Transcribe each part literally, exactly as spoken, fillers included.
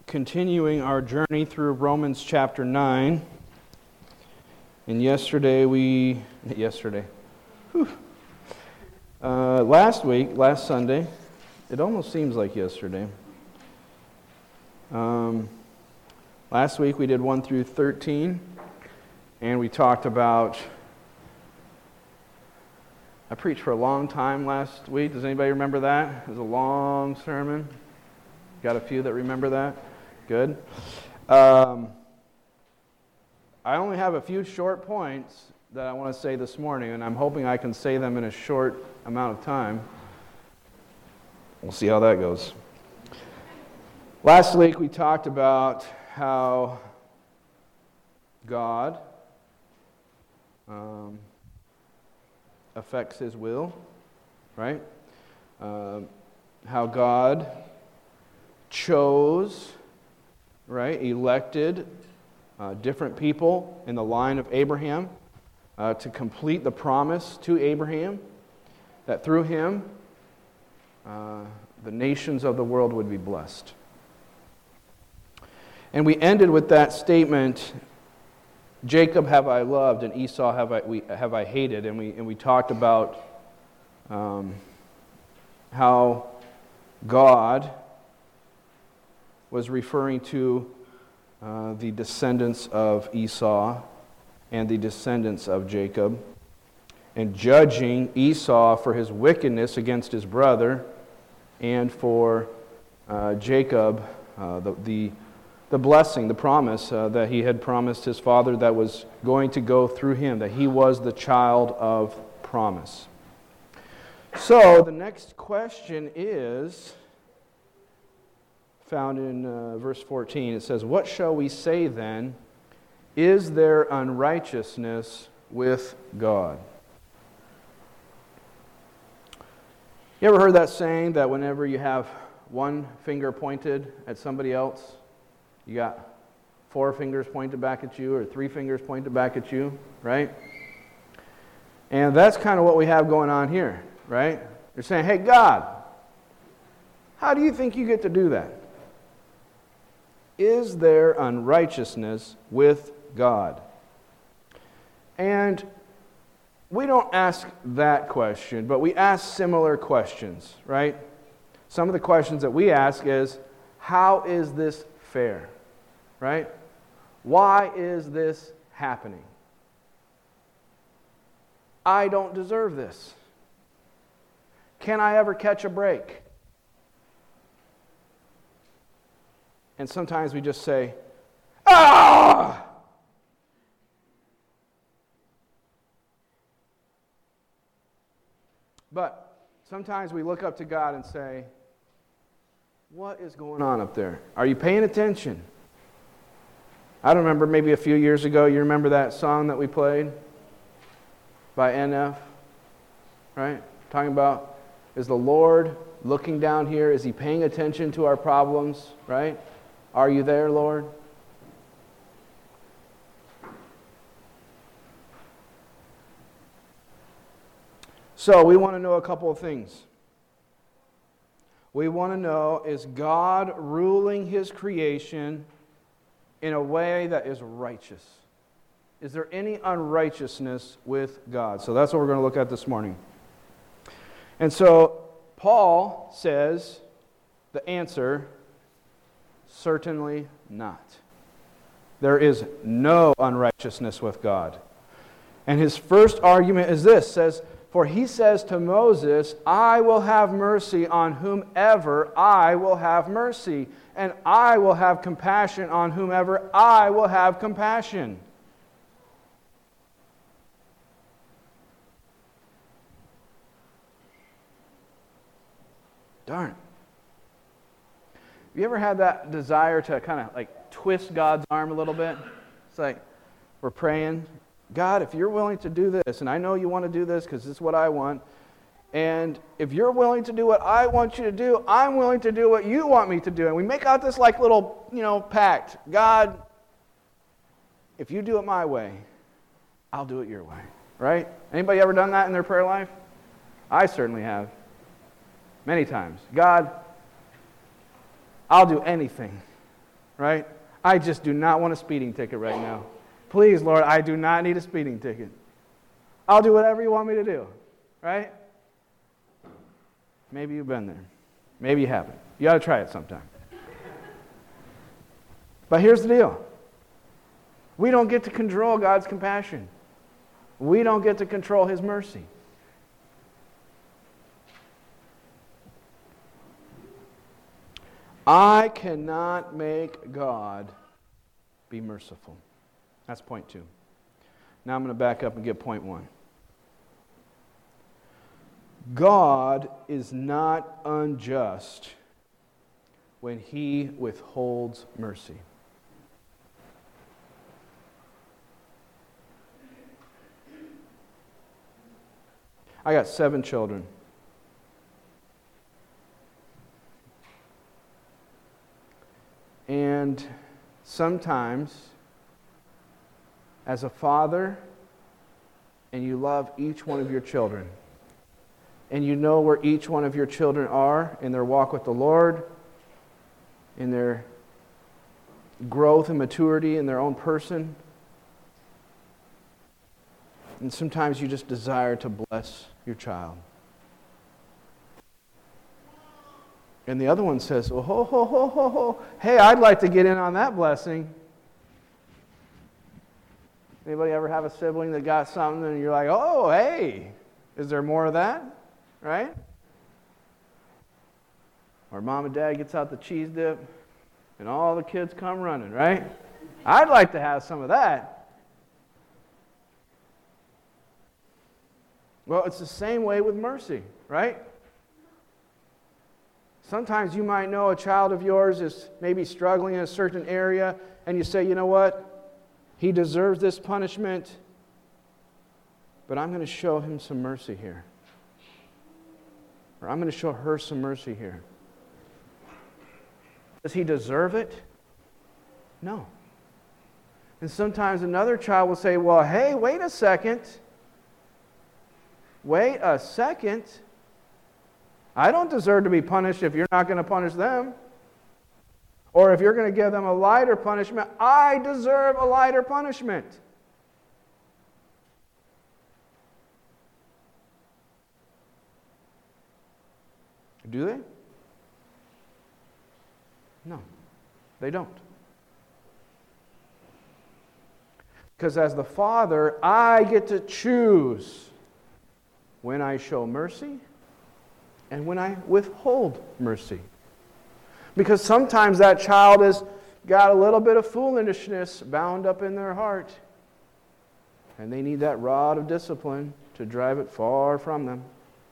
continuing our journey through Romans chapter nine. And yesterday we, yesterday, whew, uh, last week, last Sunday, it almost seems like yesterday. Um, last week we did one through thirteen, and we talked about, I preached for a long time last week. Does anybody remember that? It was a long sermon. Got a few that remember that? Good. Um, I only have a few short points that I want to say this morning, and I'm hoping I can say them in a short amount of time. We'll see how that goes. Last week we talked about how God um, affects His will, right? Uh, how God chose, right, elected uh, different people in the line of Abraham uh, to complete the promise to Abraham that through him uh, the nations of the world would be blessed. And we ended with that statement, Jacob have I loved and Esau have I, we, have I hated, and we, and we talked about um, how God was referring to uh, the descendants of Esau and the descendants of Jacob, and judging Esau for his wickedness against his brother, and for uh, Jacob uh, the, the the blessing, the promise uh, that he had promised his father that was going to go through him, that he was the child of promise. So the next question is found in uh, verse fourteen. It says, "What shall we say then? Is there unrighteousness with God?" You ever heard that saying that whenever you have one finger pointed at somebody else, you got four fingers pointed back at you or three fingers pointed back at you, right? And that's kind of what we have going on here, right? They're saying, "Hey, God, how do you think you get to do that? Is there unrighteousness with God?" And we don't ask that question, but we ask similar questions, right? Some of the questions that we ask is, how is this fair? Right? Why is this happening? I don't deserve this. Can I ever catch a break? And sometimes we just say, "Ah!" But sometimes we look up to God and say, "What is going on up there? Are you paying attention?" I don't remember, maybe a few years ago, you remember that song that we played by N F, right? Talking about, is the Lord looking down here? Is He paying attention to our problems, right? Are you there, Lord? So we want to know a couple of things. We want to know, is God ruling His creation in a way that is righteous? Is there any unrighteousness with God? So that's what we're going to look at this morning. And so Paul says the answer, certainly not. There is no unrighteousness with God. And his first argument is this, says, "For he says to Moses, I will have mercy on whomever I will have mercy, and I will have compassion on whomever I will have compassion." Darn. Have you ever had that desire to kind of like twist God's arm a little bit? It's like we're praying, "God, if you're willing to do this, and I know you want to do this because this is what I want, and if you're willing to do what I want you to do, I'm willing to do what you want me to do." And we make out this like little, you know, pact. "God, if you do it my way, I'll do it your way." Right? Anybody ever done that in their prayer life? I certainly have. Many times. "God, I'll do anything right? I just do not want a speeding ticket right now. Please, Lord, I do not need a speeding ticket. I'll do whatever you want me to do, right? Maybe you've been there. Maybe you haven't. You ought to try it sometime. But here's the deal. We don't get to control God's compassion. We don't get to control His mercy. I cannot make God be merciful. That's point two. Now I'm going to back up and get point one. God is not unjust when He withholds mercy. I got seven children. And sometimes, as a father, and you love each one of your children, and you know where each one of your children are in their walk with the Lord, in their growth and maturity in their own person, and sometimes you just desire to bless your child. And the other one says, oh, ho, ho, ho, ho, ho. Hey, I'd like to get in on that blessing. Anybody ever have a sibling that got something and you're like, oh, hey, is there more of that? Right? Or mom and dad gets out the cheese dip and all the kids come running, right? I'd like to have some of that. Well, it's the same way with mercy, right? Sometimes you might know a child of yours is maybe struggling in a certain area, and you say, you know what? He deserves this punishment, but I'm going to show him some mercy here. Or I'm going to show her some mercy here. Does he deserve it? No. And sometimes another child will say, well, hey, wait a second. Wait a second. I don't deserve to be punished if you're not going to punish them. Or if you're going to give them a lighter punishment, I deserve a lighter punishment. Do they? No, they don't. Because as the Father, I get to choose when I show mercy and when I withhold mercy. Because sometimes that child has got a little bit of foolishness bound up in their heart. And they need that rod of discipline to drive it far from them.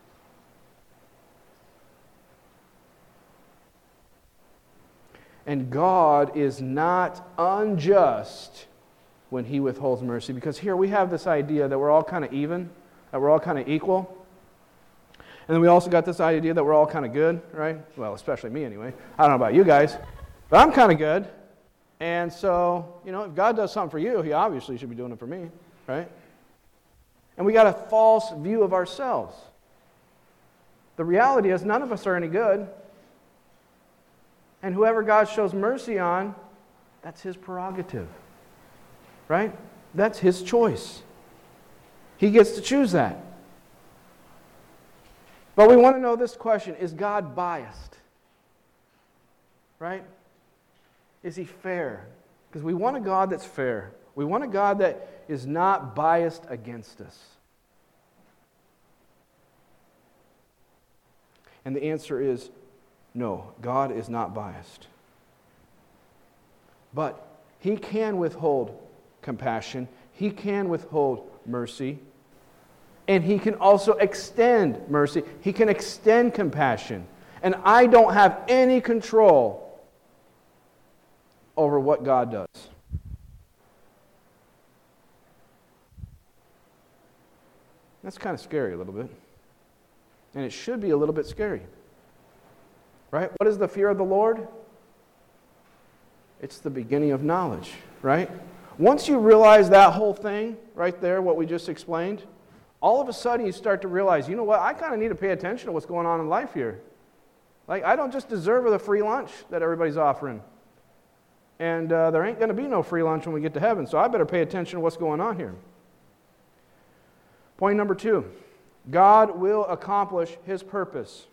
And God is not unjust when He withholds mercy. Because here we have this idea that we're all kind of even, that we're all kind of equal. And then we also got this idea that we're all kind of good, right? Well, especially me anyway. I don't know about you guys, but I'm kind of good. And so, you know, if God does something for you, He obviously should be doing it for me, right? And we got a false view of ourselves. The reality is none of us are any good. And whoever God shows mercy on, that's His prerogative, right? That's His choice. He gets to choose that. But we want to know this question, is God biased? Right? Is He fair? Because we want a God that's fair. We want a God that is not biased against us. And the answer is no, God is not biased. But He can withhold compassion. He can withhold mercy. And He can also extend mercy. He can extend compassion. And I don't have any control over what God does. That's kind of scary a little bit. And it should be a little bit scary. Right? What is the fear of the Lord? It's the beginning of knowledge, right? Once you realize that whole thing right there, what we just explained, all of a sudden you start to realize, you know what, I kind of need to pay attention to what's going on in life here. Like, I don't just deserve the free lunch that everybody's offering. and uh, there ain't going to be no free lunch when we get to heaven, so I better pay attention to what's going on here. Point number two, God will accomplish His purpose.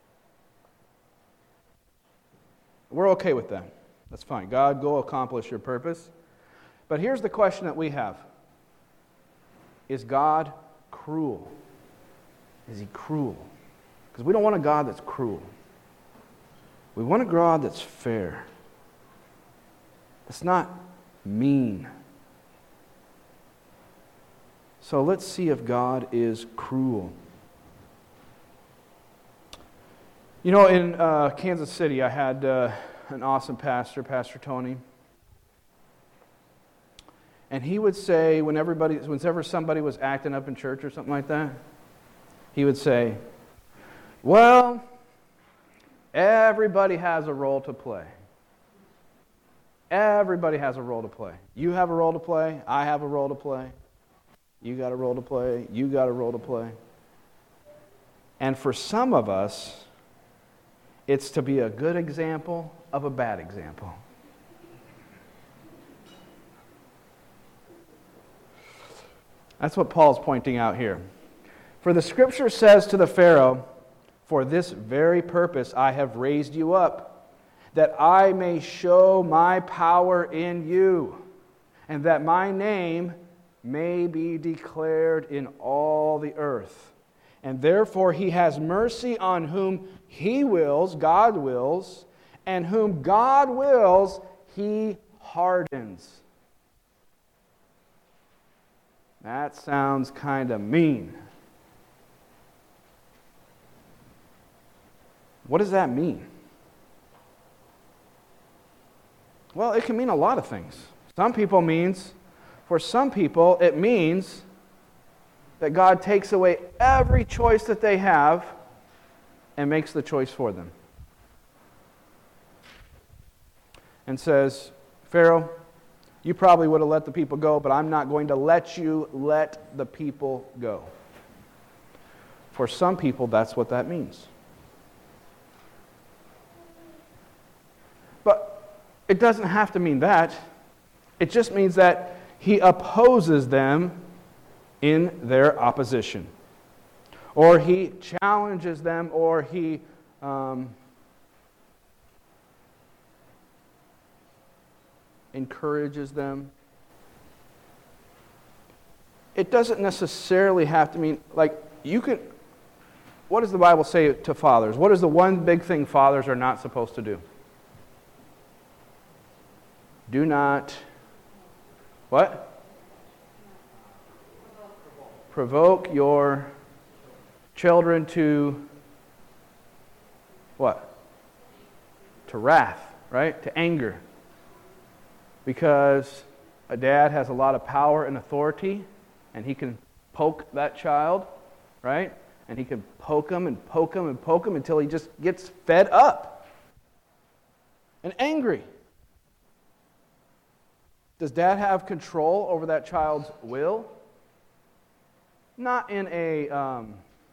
We're okay with that. That's fine. God, go accomplish your purpose. But here's the question that we have. Is God cruel? Is He cruel? Because we don't want a God that's cruel. We want a God that's fair. That's not mean. So let's see if God is cruel. You know, in uh, Kansas City, I had uh, an awesome pastor, Pastor Tony. And he would say, when everybody, whenever somebody was acting up in church or something like that, he would say, well, everybody has a role to play. Everybody has a role to play. You have a role to play. I have a role to play. You got a role to play. You got a role to play. And for some of us, it's to be a good example of a bad example. That's what Paul's pointing out here. For the Scripture says to the Pharaoh, for this very purpose I have raised you up, that I may show my power in you, and that my name may be declared in all the earth. And therefore He has mercy on whom He wills, God wills, and whom God wills, He hardens. That sounds kind of mean. What does that mean? Well, it can mean a lot of things. Some people means, for some people, it means that God takes away every choice that they have and makes the choice for them. And says, Pharaoh, you probably would have let the people go, but I'm not going to let you let the people go. For some people, that's what that means. But it doesn't have to mean that. It just means that He opposes them in their opposition. Or He challenges them, or He um, encourages them. It doesn't necessarily have to mean, like, you can, what does the Bible say to fathers? What is the one big thing fathers are not supposed to do? Do not, what? Provoke your children to, what? To wrath, right? To anger. Because a dad has a lot of power and authority, and he can poke that child, right? And he can poke him and poke him and poke him until he just gets fed up and angry. Does dad have control over that child's will? Not in a um,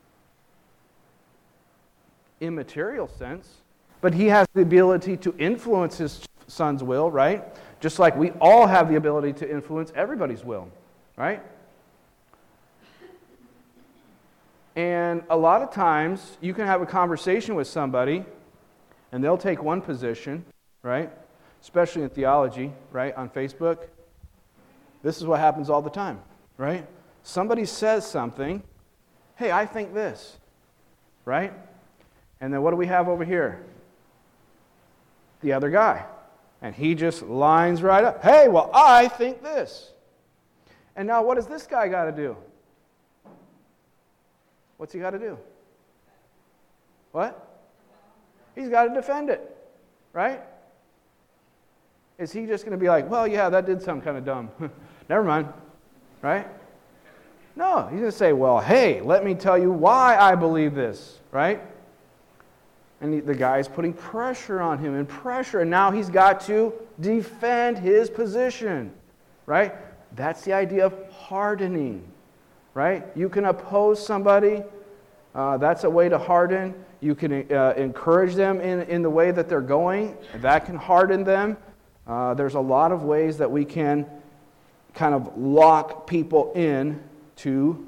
immaterial sense, but he has the ability to influence his son's will, right? Just like we all have the ability to influence everybody's will, right? And a lot of times, you can have a conversation with somebody, and they'll take one position, right? Especially in theology, right, on Facebook. This is what happens all the time, right? Somebody says something, hey, I think this, right? And then what do we have over here? The other guy. And he just lines right up. Hey, well, I think this. And now what does this guy got to do? What's he got to do? What? He's got to defend it, right? Is he just going to be like, well, yeah, that did sound kind of dumb. Never mind, right? No, he's going to say, well, hey, let me tell you why I believe this, right? And the guy's putting pressure on him and pressure, and now he's got to defend his position, right? That's the idea of hardening, right? You can oppose somebody. Uh, that's a way to harden. You can uh, encourage them in, in the way that they're going. That can harden them. Uh, there's a lot of ways that we can kind of lock people in to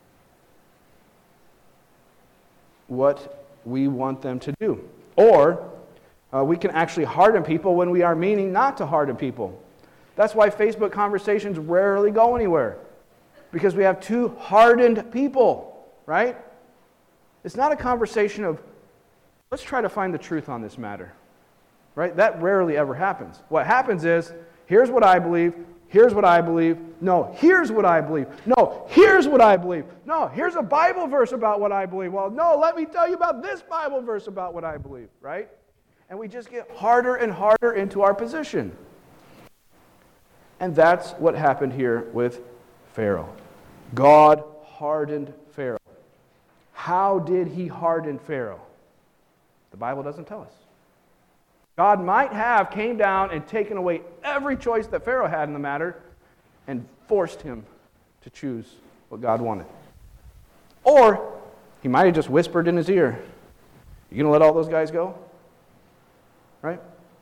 what we want them to do. Or uh, we can actually harden people when we are meaning not to harden people. That's why Facebook conversations rarely go anywhere. Because we have two hardened people, right? It's not a conversation of, let's try to find the truth on this matter. Right? That rarely ever happens. What happens is, here's what I believe, here's what I believe, no, here's what I believe, no, here's what I believe, no, here's a Bible verse about what I believe, well, no, let me tell you about this Bible verse about what I believe, right? And we just get harder and harder into our position. And that's what happened here with Pharaoh. God hardened Pharaoh. How did he harden Pharaoh? The Bible doesn't tell us. God might have came down and taken away every choice that Pharaoh had in the matter and forced him to choose what God wanted. Or he might have just whispered in his ear, "You going to let all those guys go?" Right?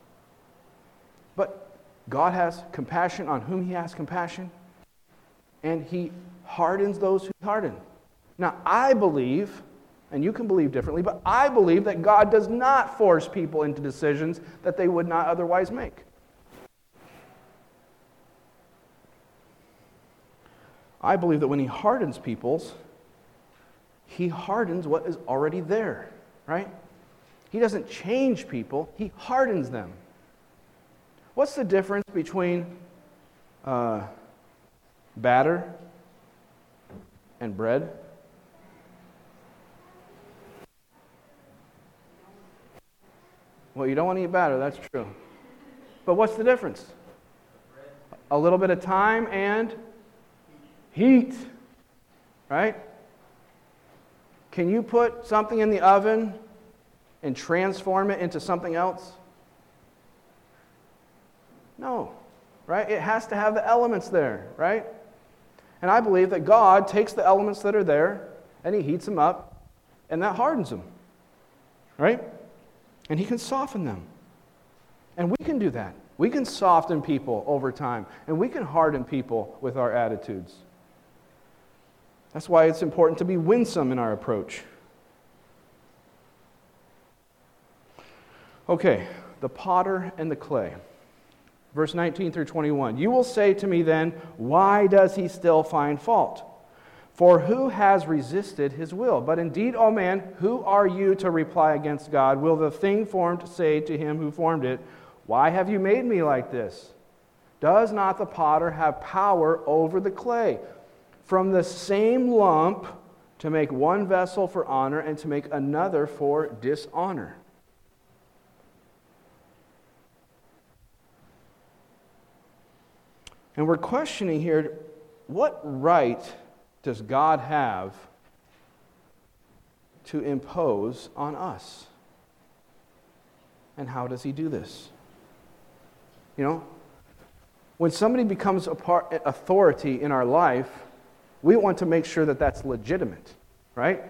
But God has compassion on whom he has compassion, and he hardens those who harden. Now, I believe, and you can believe differently, but I believe that God does not force people into decisions that they would not otherwise make. I believe that when he hardens people's, he hardens what is already there, right? He doesn't change people, he hardens them. What's the difference between uh, batter and bread? Well, you don't want to eat batter, that's true. But what's the difference? A little bit of time and heat, right? Can you put something in the oven and transform it into something else? No, right? It has to have the elements there, right? And I believe that God takes the elements that are there and he heats them up and that hardens them, right? And he can soften them. And we can do that. We can soften people over time. And we can harden people with our attitudes. That's why it's important to be winsome in our approach. Okay, the potter and the clay. Verse nineteen through twenty-one. You will say to me then, why does he still find fault? For who has resisted his will? But indeed, O man, who are you to reply against God? Will the thing formed say to him who formed it, why have you made me like this? Does not the potter have power over the clay? From the same lump to make one vessel for honor and to make another for dishonor. And we're questioning here, what right does God have to impose on us? And how does he do this? You know, when somebody becomes a part, authority in our life, we want to make sure that that's legitimate, right?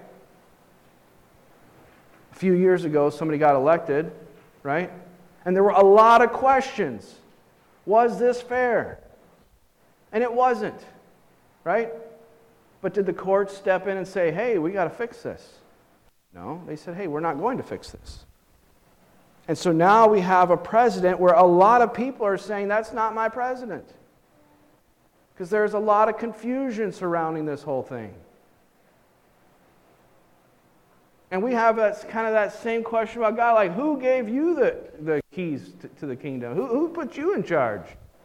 A few years ago, somebody got elected, right? And there were a lot of questions. Was this fair? And it wasn't, right? But did the court step in and say, hey, we got to fix this? No, they said, hey, we're not going to fix this. And so now we have a president where a lot of people are saying, that's not my president. Because there's a lot of confusion surrounding this whole thing. And we have that, kind of that same question about God, like, who gave you the, the keys to, to the kingdom? Who, who put you in charge?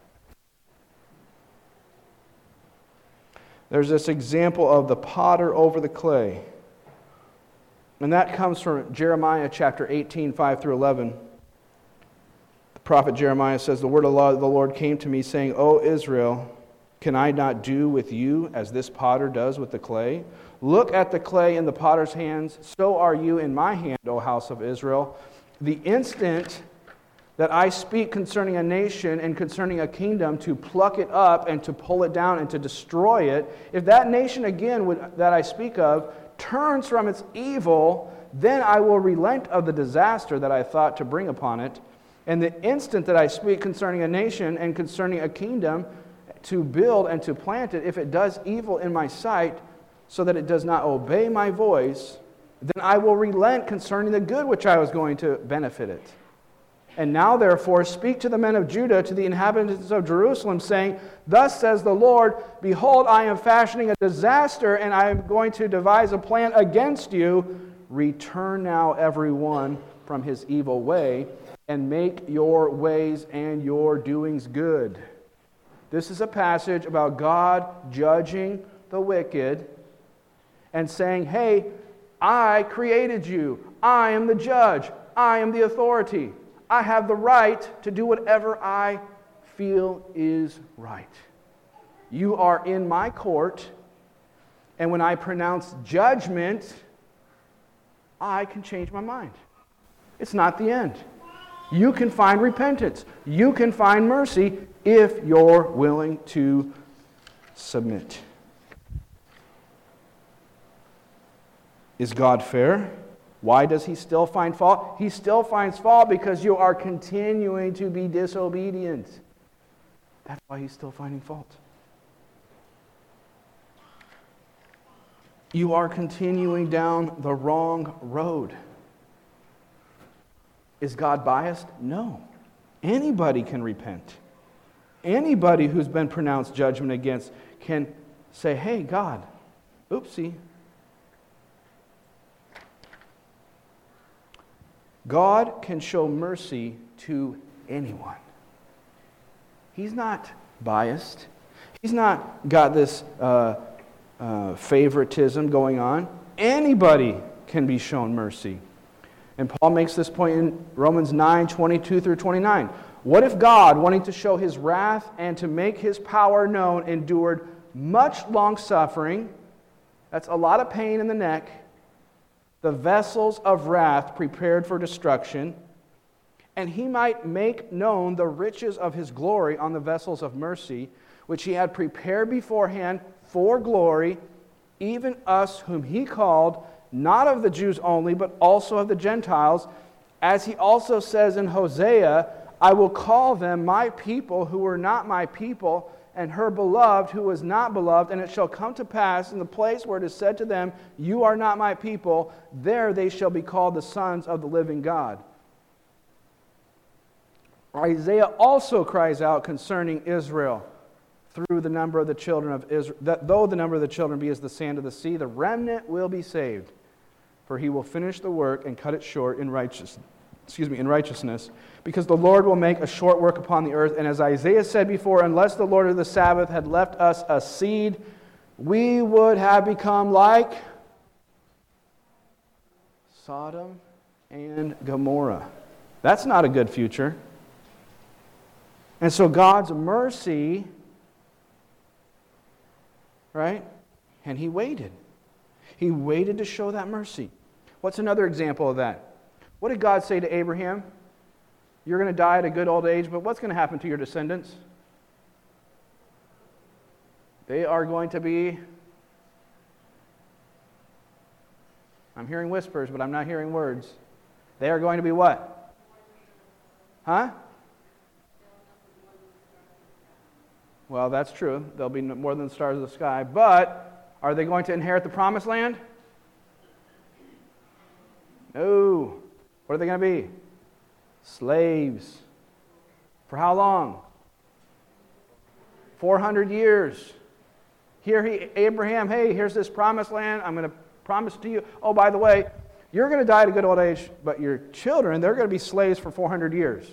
There's this example of the potter over the clay. And that comes from Jeremiah chapter eighteen, five through eleven. The prophet Jeremiah says, the word of the Lord came to me saying, O Israel, can I not do with you as this potter does with the clay? Look at the clay in the potter's hands, so are you in my hand, O house of Israel. The instant that I speak concerning a nation and concerning a kingdom to pluck it up and to pull it down and to destroy it, if that nation again would, that I speak of turns from its evil, then I will relent of the disaster that I thought to bring upon it, And the instant that I speak concerning a nation and concerning a kingdom to build and to plant it, if it does evil in my sight, so that it does not obey my voice, then I will relent concerning the good which I was going to benefit it. And now, therefore, speak to the men of Judah, to the inhabitants of Jerusalem, saying, Thus says the Lord, Behold, I am fashioning a disaster, and I am going to devise a plan against you. Return now every one from his evil way, and make your ways and your doings good. This is a passage about God judging the wicked and saying, hey, I created you. I am the judge. I am the authority. I have the right to do whatever I feel is right. You are in my court, and when I pronounce judgment, I can change my mind. It's not the end. You can find repentance. You can find mercy if you're willing to submit. Is God fair? Why does he still find fault? He still finds fault because you are continuing to be disobedient. That's why he's still finding fault. You are continuing down the wrong road. Is God biased? No. Anybody can repent. Anybody who's been pronounced judgment against can say, hey, God, oopsie. God can show mercy to anyone. He's not biased. He's not got this uh, uh, favoritism going on. Anybody can be shown mercy. And Paul makes this point in Romans nine, twenty-two through twenty-nine. What if God, wanting to show his wrath and to make his power known, endured much long suffering? That's a lot of pain in the neck. The vessels of wrath prepared for destruction, and he might make known the riches of his glory on the vessels of mercy, which he had prepared beforehand for glory, even us whom he called, not of the Jews only, but also of the Gentiles, as he also says in Hosea, I will call them my people who were not my people, and her beloved who was not beloved, and it shall come to pass in the place where it is said to them, you are not my people, there they shall be called the sons of the living God. Isaiah also cries out concerning Israel through the number of the children of Israel, that though the number of the children be as the sand of the sea, the remnant will be saved, for he will finish the work and cut it short in righteousness. Excuse me, in righteousness, because the Lord will make a short work upon the earth. And as Isaiah said before, unless the Lord of the Sabbath had left us a seed, we would have become like Sodom and Gomorrah. That's not a good future. And so God's mercy, right? And he waited. He waited to show that mercy. What's another example of that? What did God say to Abraham? You're going to die at a good old age, but what's going to happen to your descendants? They are going to be... I'm hearing whispers, but I'm not hearing words. They are going to be what? Huh? Well, that's true. They'll be more than the stars of the sky. But are they going to inherit the promised land? No. What are they going to be? Slaves. For how long? four hundred years. Here he, Abraham, hey, here's this promised land. I'm going to promise to you. Oh, by the way, you're going to die at a good old age, but your children, they're going to be slaves for four hundred years.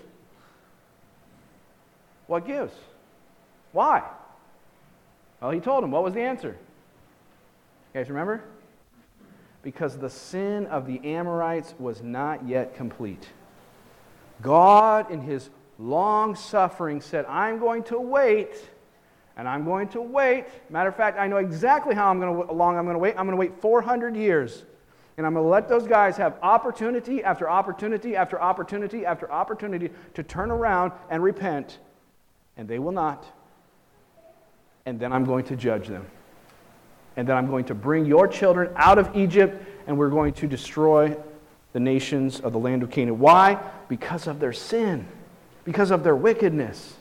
What gives? Why? Well, he told them. What was the answer? You guys remember? Because the sin of the Amorites was not yet complete. God, in his long suffering, said, I'm going to wait, and I'm going to wait. Matter of fact, I know exactly how I'm going to, long I'm going to wait. I'm going to wait four hundred years. And I'm going to let those guys have opportunity after opportunity after opportunity after opportunity to turn around and repent. And they will not. And then I'm going to judge them. And then I'm going to bring your children out of Egypt, and we're going to destroy the nations of the land of Canaan. Why? Because of their sin. because of their wickedness.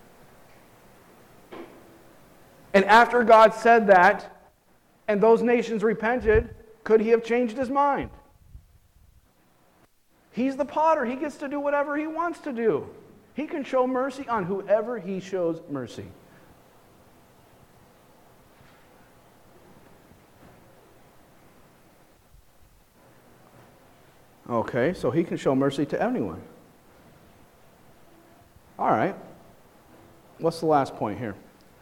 And after God said that, and those nations repented, could he have changed his mind? He's the potter. He gets to do whatever he wants to do. He can show mercy on whoever he shows mercy. Okay, so he can show mercy to anyone. All right. What's the last point here?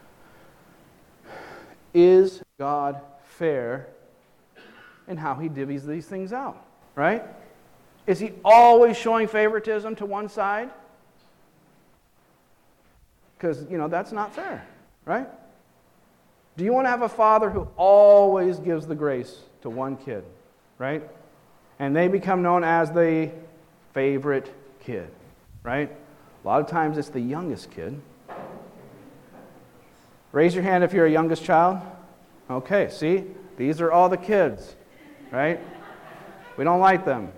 Is God fair in how he divvies these things out? Right? Is he always showing favoritism to one side? Because, you know, that's not fair, right? Do you want to have a father who always gives the grace to one kid, right? And they become known as the favorite kid, right? A lot of times it's the youngest kid. Raise your hand if you're a youngest child. Okay, see? These are all the kids, right? We don't like them.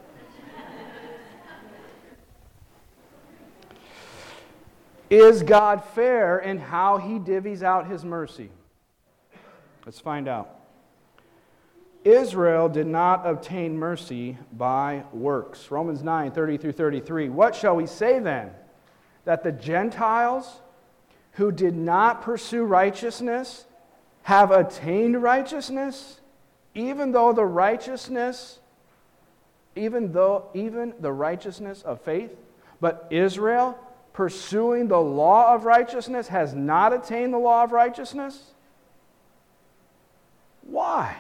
Is God fair in how he divvies out his mercy? Let's find out. Israel did not obtain mercy by works. Romans nine, thirty through thirty-three. What shall we say then? That the Gentiles who did not pursue righteousness have attained righteousness, even though the righteousness, even though even the righteousness of faith, but Israel, pursuing the law of righteousness, has not attained the law of righteousness? Why?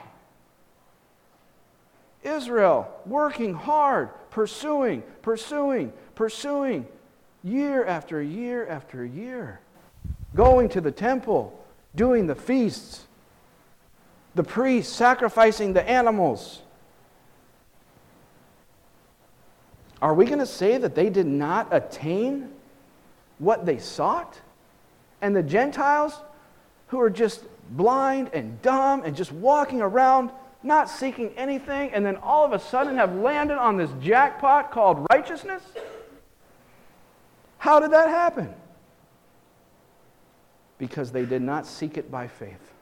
Israel working hard, pursuing, pursuing, pursuing, year after year after year, going to the temple, doing the feasts, the priests sacrificing the animals. Are we going to say that they did not attain what they sought? And the Gentiles, who are just blind and dumb and just walking around, not seeking anything, and then all of a sudden have landed on this jackpot called righteousness? How did that happen? Because they did not seek it by faith.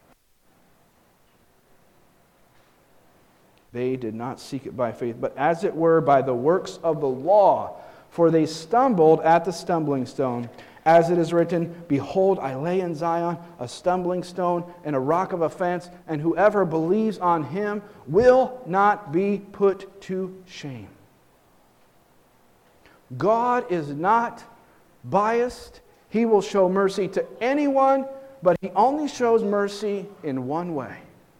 They did not seek it by faith, but as it were by the works of the law, for they stumbled at the stumbling stone. As it is written, behold, I lay in Zion a stumbling stone and a rock of offense, and whoever believes on him will not be put to shame. God is not biased. He will show mercy to anyone, but he only shows mercy in one way.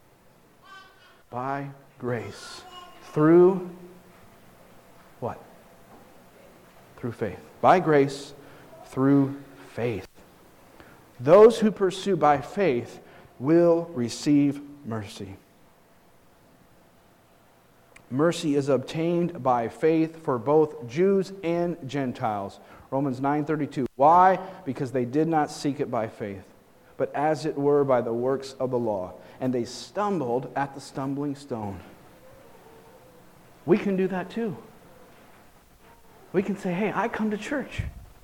By grace. Through what? Through faith. By grace, through faith. Those who pursue by faith will receive mercy. Mercy is obtained by faith for both Jews and Gentiles. Romans nine thirty-two. Why? Because they did not seek it by faith, but as it were by the works of the law. And they stumbled at the stumbling stone. We can do that too. We can say, hey, I come to church.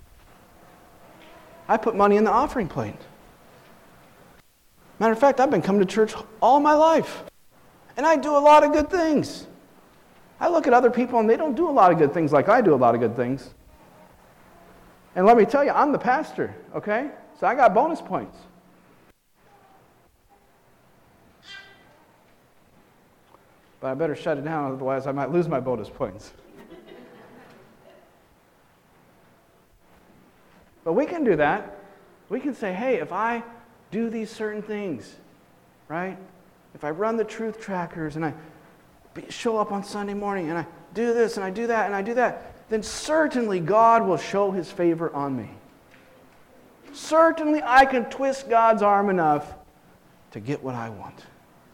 I put money in the offering plate. Matter of fact, I've been coming to church all my life. And I do a lot of good things. I look at other people and they don't do a lot of good things like I do a lot of good things. And let me tell you, I'm the pastor, okay? So I got bonus points. But I better shut it down, otherwise I might lose my bonus points. But we can do that. We can say, hey, if I do these certain things, right? If I run the truth trackers and I show up on Sunday morning and I do this and I do that and I do that, then certainly God will show his favor on me. Certainly I can twist God's arm enough to get what I want.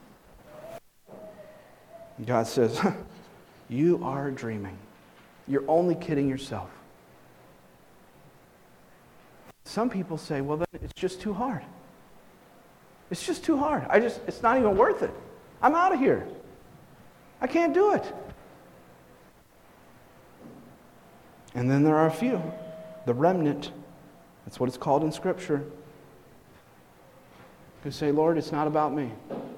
God says, you are dreaming. You're only kidding yourself. Some people say, well, then it's just too hard. It's just too hard. I just, it's not even worth it. I'm out of here. I can't do it. And then there are a few the remnant, that's what it's called in Scripture, who say, Lord, it's not about me.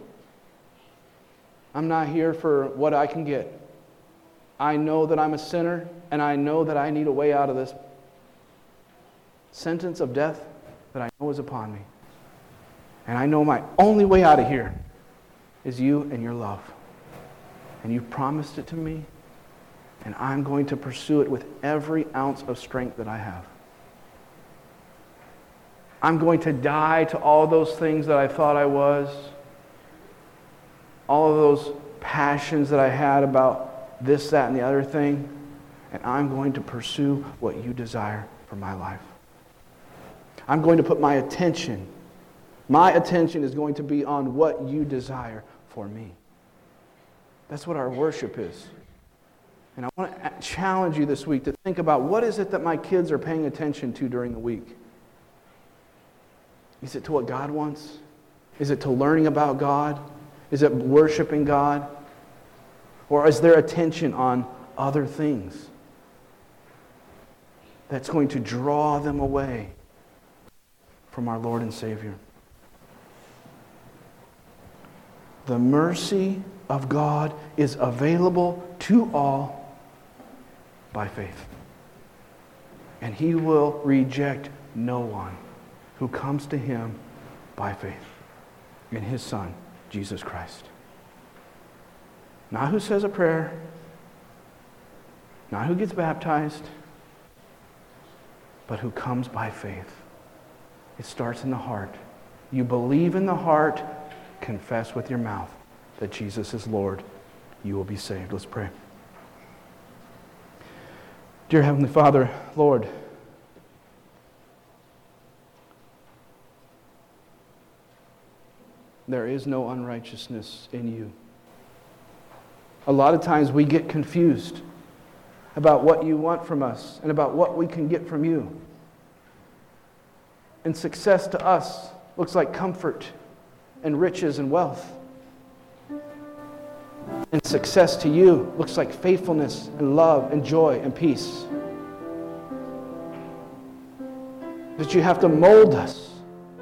I'm not here for what I can get. I know that I'm a sinner, and I know that I need a way out of this sentence of death that I know is upon me. And I know my only way out of here is you and your love. And you promised it to me, and I'm going to pursue it with every ounce of strength that I have. I'm going to die to all those things that I thought I was, all of those passions that I had about this, that, and the other thing, and I'm going to pursue what you desire for my life. I'm going to put my attention, my attention is going to be on what you desire for me. That's what our worship is. And I want to challenge you this week to think about, what is it that my kids are paying attention to during the week? Is it to what God wants? Is it to learning about God? Is it worshiping God? Or is there attention on other things that's going to draw them away from our Lord and Savior? The mercy of God is available to all by faith. And He will reject no one who comes to Him by faith in His Son, Jesus Christ. Not who says a prayer, not who gets baptized, but who comes by faith. It starts in the heart. You believe in the heart, confess with your mouth that Jesus is Lord, you will be saved. Let's pray. Dear Heavenly Father, Lord, there is no unrighteousness in you. A lot of times we get confused about what you want from us and about what we can get from you. And success to us looks like comfort and riches and wealth. And success to you looks like faithfulness and love and joy and peace. That you have to mold us.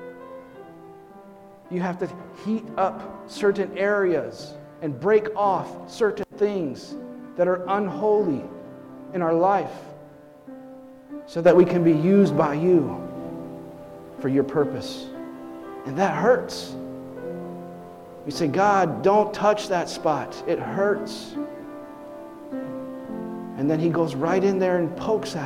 You have to heat up certain areas and break off certain things that are unholy in our life so that we can be used by you for your purpose. And that hurts. We say, God, don't touch that spot. It hurts. And then He goes right in there and pokes at